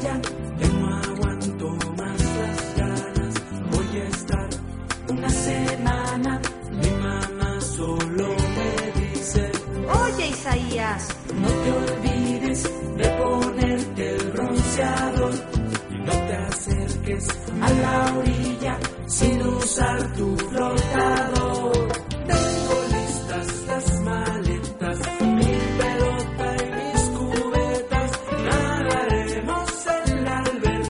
ya, que no aguanto más las ganas. Voy a estar una semana. Mi mamá solo me dice: Oye, Isaías, no te olvides